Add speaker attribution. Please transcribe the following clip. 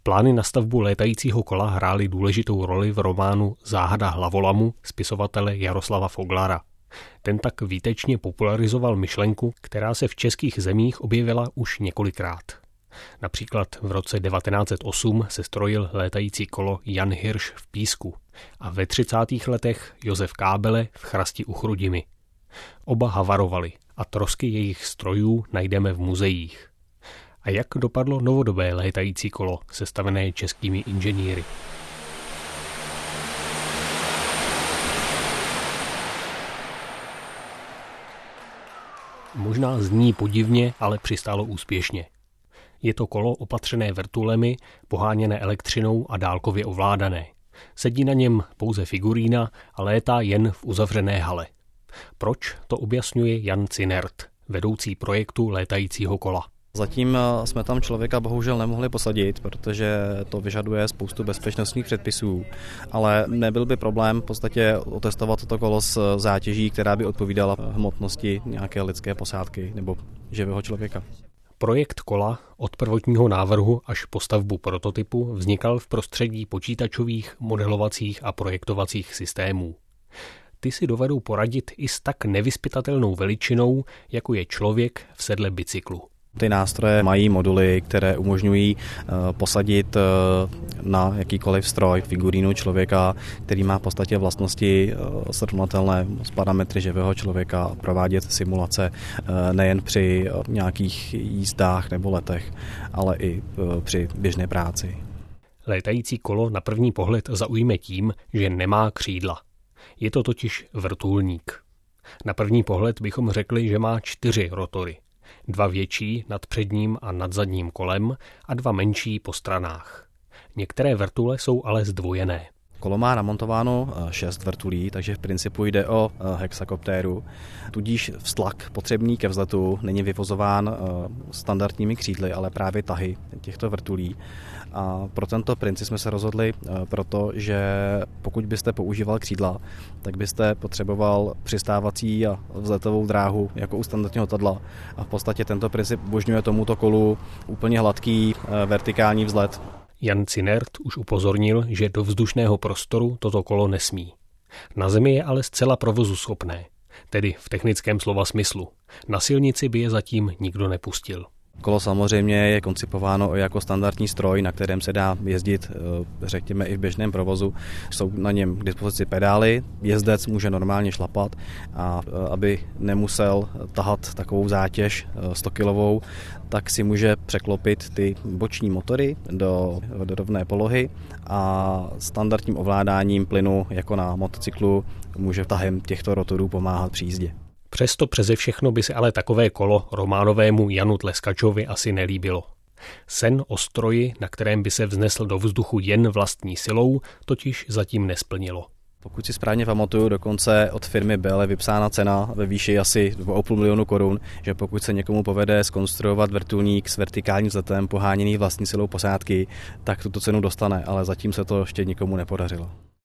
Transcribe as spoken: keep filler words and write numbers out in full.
Speaker 1: Plány na stavbu létajícího kola hrály důležitou roli v románu Záhada hlavolamu spisovatele Jaroslava Foglara. Ten tak výtečně popularizoval myšlenku, která se v českých zemích objevila už několikrát. Například v roce devatenáct set osm se strojil létající kolo Jan Hirš v Písku a ve třicátých letech Josef Kábele v Chrasti u Chrudimi. Oba havarovali a trosky jejich strojů najdeme v muzeích. A jak dopadlo novodobé létající kolo, sestavené českými inženýry? Možná zní podivně, ale přistálo úspěšně. Je to kolo opatřené vrtulemi, poháněné elektřinou a dálkově ovládané. Sedí na něm pouze figurína a létá jen v uzavřené hale. Proč, to objasňuje Jan Cinert, vedoucí projektu létajícího kola.
Speaker 2: Zatím jsme tam člověka bohužel nemohli posadit, protože to vyžaduje spoustu bezpečnostních předpisů, ale nebyl by problém v podstatě otestovat toto kolo s zátěží, která by odpovídala hmotnosti nějaké lidské posádky nebo živého člověka.
Speaker 1: Projekt kola od prvotního návrhu až po stavbu prototypu vznikal v prostředí počítačových, modelovacích a projektovacích systémů. Ty si dovedou poradit i s tak nevyzpytatelnou veličinou, jako je člověk v sedle bicyklu.
Speaker 2: Ty nástroje mají moduly, které umožňují posadit na jakýkoliv stroj figurínu člověka, který má v podstatě vlastnosti srovnatelné s parametry živého člověka, provádět simulace nejen při nějakých jízdách nebo letech, ale i při běžné práci.
Speaker 1: Létající kolo na první pohled zaujme tím, že nemá křídla. Je to totiž vrtulník. Na první pohled bychom řekli, že má čtyři rotory. Dva větší nad předním a nad zadním kolem a dva menší po stranách. Některé vrtule jsou ale zdvojené.
Speaker 2: Kolo má namontováno šest vrtulí, takže v principu jde o hexakoptéru. Tudíž vztlak potřebný ke vzletu není vyvozován standardními křídly, ale právě tahy těchto vrtulí. A pro tento princip jsme se rozhodli, protože pokud byste používal křídla, tak byste potřeboval přistávací a vzletovou dráhu jako u standardního letadla. A v podstatě tento princip umožňuje tomuto kolu úplně hladký vertikální vzlet.
Speaker 1: Jan Cinert už upozornil, že do vzdušného prostoru toto kolo nesmí. Na zemi je ale zcela provozuschopné, tedy v technickém slova smyslu. Na silnici by je zatím nikdo nepustil.
Speaker 2: Kolo samozřejmě je koncipováno jako standardní stroj, na kterém se dá jezdit, řekněme, i v běžném provozu. Jsou na něm k dispozici pedály, jezdec může normálně šlapat a aby nemusel tahat takovou zátěž sto kilovou, tak si může překlopit ty boční motory do, do rovné polohy a standardním ovládáním plynu, jako na motocyklu, může tahem těchto rotorů pomáhat při jízdě.
Speaker 1: Přesto přeze všechno by se ale takové kolo románovému Janu Tleskačovi asi nelíbilo. Sen o stroji, na kterém by se vznesl do vzduchu jen vlastní silou, totiž zatím nesplnilo.
Speaker 2: Pokud si správně pamatuju, dokonce od firmy Bell je vypsána cena ve výši asi dva a půl milionu korun, že pokud se někomu povede zkonstruovat vrtulník s vertikálním vzletem poháněný vlastní silou posádky, tak tuto cenu dostane, ale zatím se to ještě nikomu nepodařilo.